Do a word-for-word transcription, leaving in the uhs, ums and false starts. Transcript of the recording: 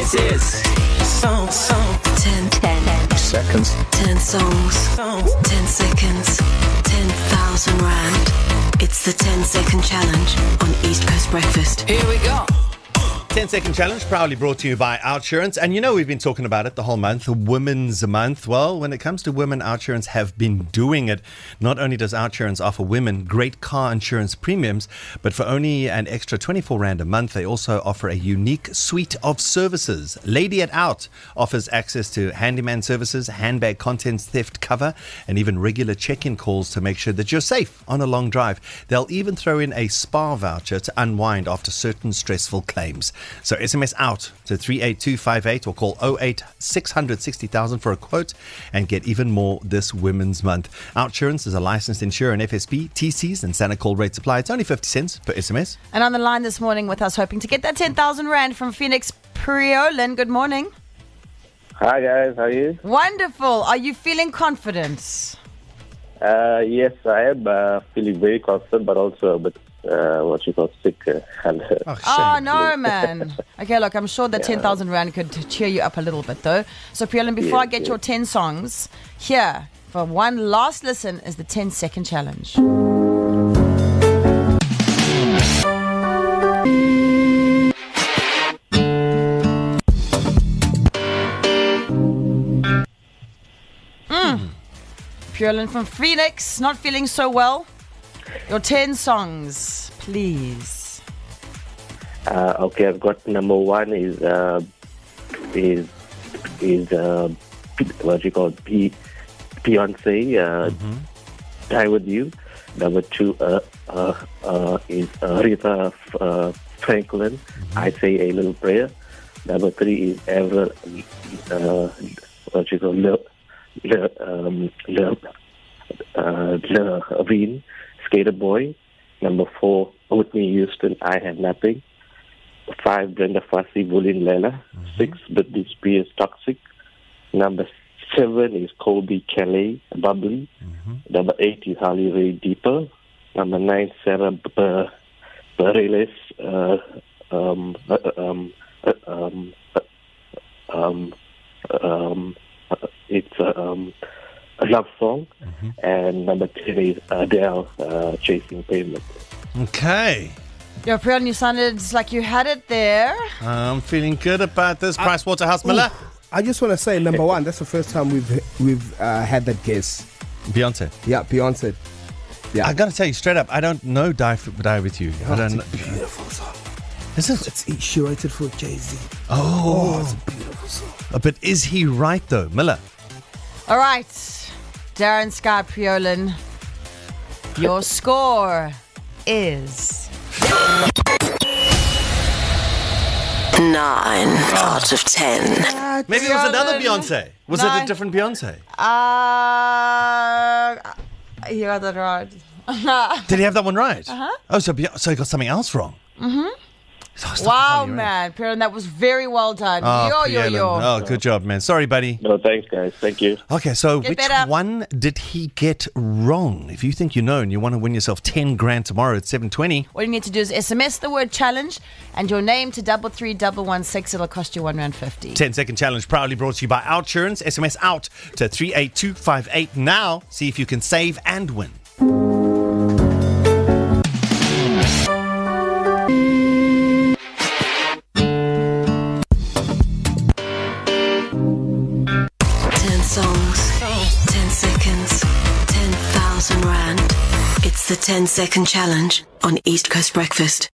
This is song, song. ten, ten seconds. ten songs. Songs. ten seconds. ten thousand rand. It's the ten second challenge on East Coast Breakfast. Here we go. ten second challenge proudly brought to you by Outsurance. And you know we've been talking about it the whole month, Women's Month. Well, when it comes to women, Outsurance have been doing it. Not only does Outsurance offer women great car insurance premiums, but for only an extra twenty-four rand a month, they also offer a unique suite of services. Lady at Out offers access to handyman services, handbag contents theft cover, and even regular check-in calls to make sure that you're safe on a long drive. They'll even throw in a spa voucher to unwind after certain stressful claims. So S M S out to three eight two five eight or call oh eight six hundred sixty thousand for a quote and get even more this Women's Month. Outsurance is a licensed insurer in F S B, T Cs and Santa call rates apply. It's only fifty cents per S M S. And on the line this morning with us, hoping to get that ten thousand rand from Phoenix Priolin. Good morning. Hi guys, how are you? Wonderful. Are you feeling confident? Uh, yes, I am uh, feeling very confident, but also a bit, uh, what you call sick. Uh, and, uh, Oh, Oh, shame. no, man. Okay, look, I'm sure that Yeah. ten thousand rand could cheer you up a little bit, though. So, Priolin, before Yes, I get yes. your ten songs, here, for one last listen, is the ten second challenge. Priolin from Phoenix, not feeling so well. Your ten songs, please. uh, okay, I've got number one is uh, is is uh, P- what you call P- Beyonce. Uh, Mm-hmm. Die with You. Number two uh, uh, uh, is uh, Rita uh, Franklin. Mm-hmm. I Say a Little Prayer. Number three is Ever uh, what you call Le, Le, um, Le, uh, Le Ravine, Skater Boy. Number four, Whitney Houston, I Had Nothing. Five, Brenda Fassie, Bulin Lela. Mm-hmm. Six, Britney Spears, Toxic. Number seven is Colby Kelly, Bubbly. Mm-hmm. Number eight is Harley Ray, Deeper. Number nine, Sarah B- B- Bareilles, uh, um, uh, um, uh, um, uh, um, um, uh, it's uh, um, a love song. Mm-hmm. And number ten is Adele, uh, Chasing Pavement. Okay. Yo, Priolin, you sounded like you had it there. I'm feeling good about this. Price Waterhouse Miller. I just want to say, number one, that's the first time we've we've uh, had that guess. Beyonce. Yeah, Beyonce. Yeah. I got to tell you straight up, I don't know Die, for, Die With You. I Oh, don't it's know. a beautiful song. Is it? It's she wrote it for Jay-Z. Oh. Oh, it's a beautiful song. But is he right, though? Miller? All right, Darren Sky Priolin, your score is Nine out of ten. Maybe it was another Priolin. Beyonce. Was No. it a different Beyonce? Uh, you got that right. Did he have that one right? Uh-huh. Oh, so, Beyonce, so he got something else wrong. Mm-hmm. So Wow, man, Priolin, that was very well done. Oh, yo, yo, Priolin. yo. Oh, good job, man. Sorry, buddy. No, thanks, guys. Thank you. Okay, so Get which better. one did he get wrong? If you think you know and you want to win yourself ten grand tomorrow at seven twenty, All you need to do is S M S the word challenge and your name to double three double one six. It'll cost you one rand fifty. ten second challenge proudly brought to you by Outsurance. S M S out to three eight two five eight now. See if you can save and win. ten songs. ten seconds. ten thousand rand. It's the ten second challenge on East Coast Breakfast.